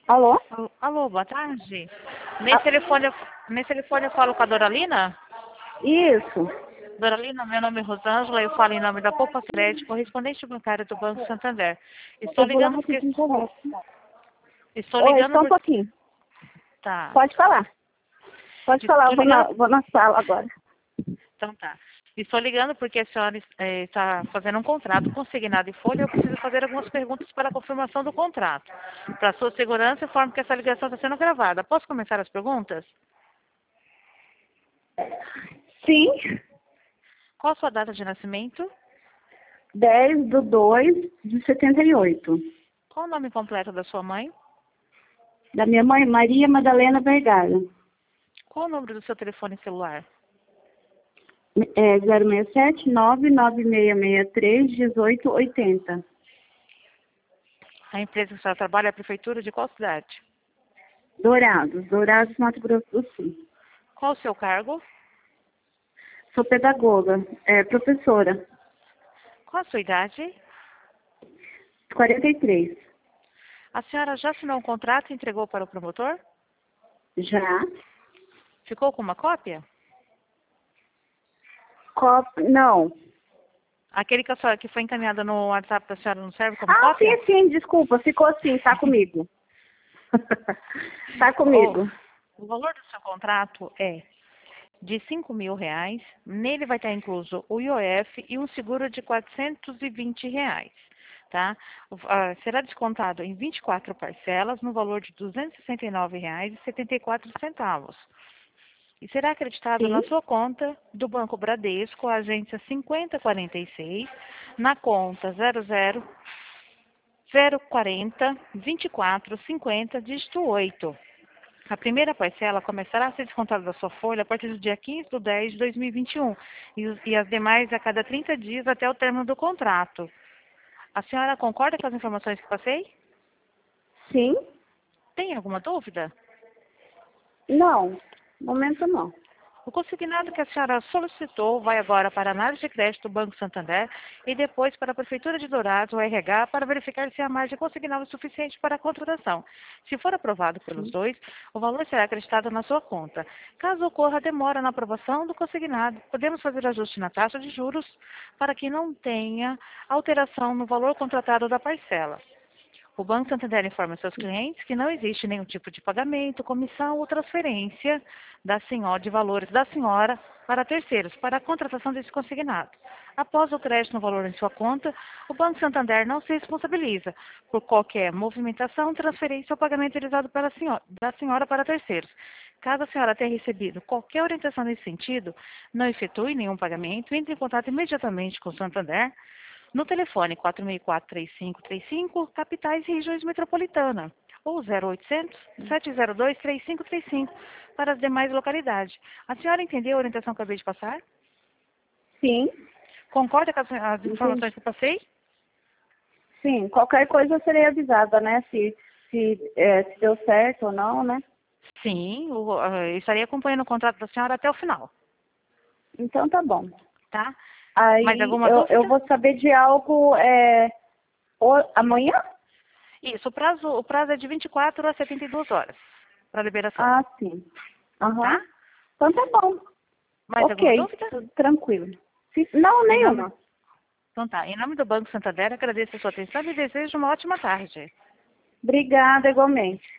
Alô? Alô, boa tarde. Ah, Nesse telefone eu falo com a Doralina? isso. Doralina, meu nome é Rosângela, eu falo em nome da Poupa Crédito, correspondente bancário do Banco Santander. Estou Eu vou lá ligando porque... rapidinho já volto. Estou Oi, ligando só um porque... pouquinho. Tá. Pode falar. Pode falar, Estou ligando... vou na sala agora. Então tá. Estou ligando porque a senhora está fazendo um contrato consignado em folha e eu preciso fazer algumas perguntas para a confirmação do contrato. Para sua segurança, informo que essa ligação está sendo gravada. Posso começar as perguntas? Sim, Qual a sua data de nascimento? 10/2/78. Qual o nome completo da sua mãe? Da minha mãe, Maria Madalena Vergara. Qual o número do seu telefone celular? É 067-99663-1880. A empresa que a senhora trabalha é a prefeitura de qual cidade? Dourados, Mato Grosso do Sul. Qual o seu cargo? Sou pedagoga, professora. Qual a sua idade? 43. A senhora já assinou um contrato e entregou para o promotor? Já? Ficou com uma cópia? Não. Aquele que foi encaminhado no WhatsApp da senhora não serve como Ah, cópia? sim, desculpa, ficou sim, tá comigo. Tá O, comigo. o valor do seu contrato é de R$ 5.000. Nele vai estar incluso o IOF e um seguro de R$ 420. Tá? Será descontado em 24 parcelas no valor de R$ 269,74. E será acreditado Sim, na sua conta do Banco Bradesco, a agência 5046, na conta 00040 2450, dígito 8. A primeira parcela começará a ser descontada da sua folha a partir do dia 15/10/2021 e as demais a cada 30 dias até o término do contrato. A senhora concorda com as informações que passei? sim. Tem alguma dúvida? Não, momento não. O consignado que a senhora solicitou vai agora para a análise de crédito do Banco Santander e depois para a Prefeitura de Dourados, o RH, para verificar se a margem consignada é suficiente para a contratação. Se for aprovado pelos Sim. dois, o valor será acreditado na sua conta. Caso ocorra demora na aprovação do consignado, podemos fazer ajuste na taxa de juros para que não tenha alteração no valor contratado da parcela. O Banco Santander informa seus clientes que não existe nenhum tipo de pagamento, comissão ou transferência de valores da senhora para terceiros, para a contratação desse consignado. Após o crédito no valor em sua conta, o Banco Santander não se responsabiliza por qualquer movimentação, transferência ou pagamento realizado da senhora para terceiros. Caso a senhora tenha recebido qualquer orientação nesse sentido, não efetue nenhum pagamento, entre em contato imediatamente com o Santander no telefone 464-3535, capitais e regiões metropolitanas, ou 0800-702-3535, para as demais localidades. A senhora entendeu a orientação que eu acabei de passar? Sim, Concorda com as informações entendi. que eu passei? Sim, qualquer coisa eu serei avisada, né? Se deu certo ou não, né? Sim, eu estarei acompanhando o contrato da senhora até o final, Então tá bom. tá? Mais Aí alguma eu dúvida? vou saber de algo amanhã? Isso, o prazo é de 24 a 72 horas para liberação, Ah, sim. tá? Aham. Então tá bom. Mais alguma Ok, dúvida? tudo tranquilo. Não, Em nome nenhuma. Então tá, em nome do Banco Santander, agradeço a sua atenção e desejo uma ótima tarde. Obrigada, igualmente.